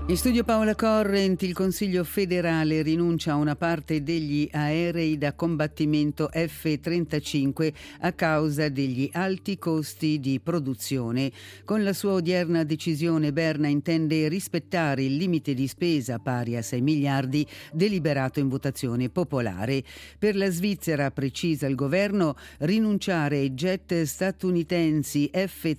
In studio Paola Corrent. Il Consiglio federale rinuncia a una parte degli aerei da combattimento F-35 a causa degli alti costi di produzione. Con la sua odierna decisione Berna intende rispettare il limite di spesa pari a 6 miliardi deliberato in votazione popolare. Per la Svizzera, precisa il governo, rinunciare ai jet statunitensi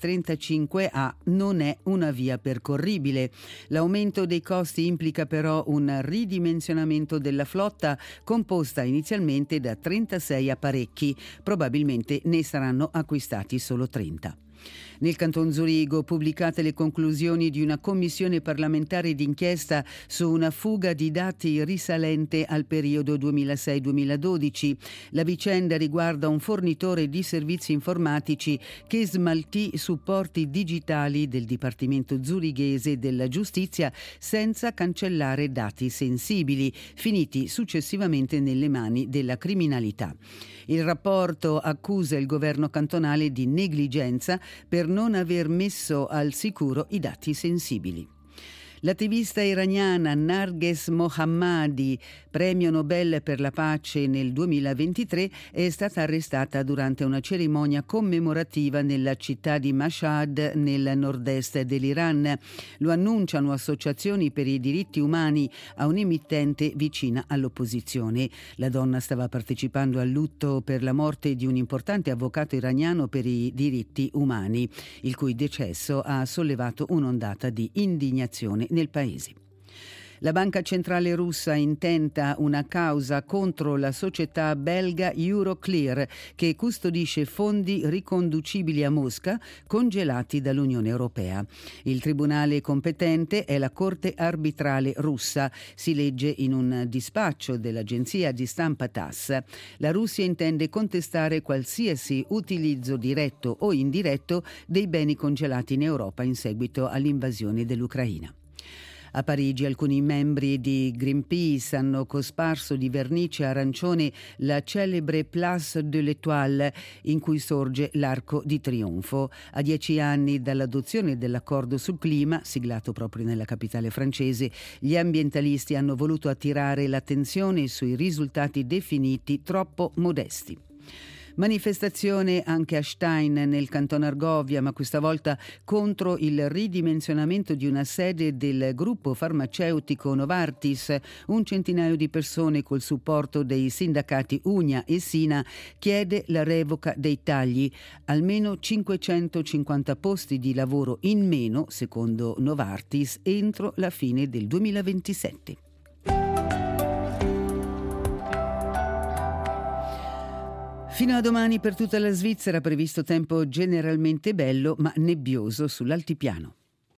F-35A non è una via percorribile. L'aumento dei costi implica però un ridimensionamento della flotta composta inizialmente da 36 apparecchi. Probabilmente ne saranno acquistati solo 30. Nel Canton Zurigo, pubblicate le conclusioni di una commissione parlamentare d'inchiesta su una fuga di dati risalente al periodo 2006-2012. La vicenda riguarda un fornitore di servizi informatici che smaltì supporti digitali del Dipartimento zurighese della Giustizia senza cancellare dati sensibili, finiti successivamente nelle mani della criminalità. Il rapporto accusa il governo cantonale di negligenza per non aver messo al sicuro i dati sensibili. L'attivista iraniana Narges Mohammadi, premio Nobel per la pace nel 2023, è stata arrestata durante una cerimonia commemorativa nella città di Mashhad, nel nord-est dell'Iran. Lo annunciano associazioni per i diritti umani a un'emittente vicina all'opposizione. La donna stava partecipando al lutto per la morte di un importante avvocato iraniano per i diritti umani, il cui decesso ha sollevato un'ondata di indignazione nel paese. La Banca Centrale russa intenta una causa contro la società belga Euroclear, che custodisce fondi riconducibili a Mosca congelati dall'Unione Europea. Il tribunale competente è la Corte arbitrale russa, si legge in un dispaccio dell'agenzia di stampa TASS. La Russia intende contestare qualsiasi utilizzo diretto o indiretto dei beni congelati in Europa in seguito all'invasione dell'Ucraina. A Parigi alcuni membri di Greenpeace hanno cosparso di vernice arancione la celebre Place de l'Étoile in cui sorge l'Arco di Trionfo. A 10 anni dall'adozione dell'accordo sul clima, siglato proprio nella capitale francese, gli ambientalisti hanno voluto attirare l'attenzione sui risultati definiti troppo modesti. Manifestazione anche a Stein nel canton Argovia, ma questa volta contro il ridimensionamento di una sede del gruppo farmaceutico Novartis. Un centinaio di persone col supporto dei sindacati Unia e Sina chiede la revoca dei tagli. Almeno 550 posti di lavoro in meno, secondo Novartis, entro la fine del 2027. Fino a domani per tutta la Svizzera previsto tempo generalmente bello ma nebbioso sull'altipiano.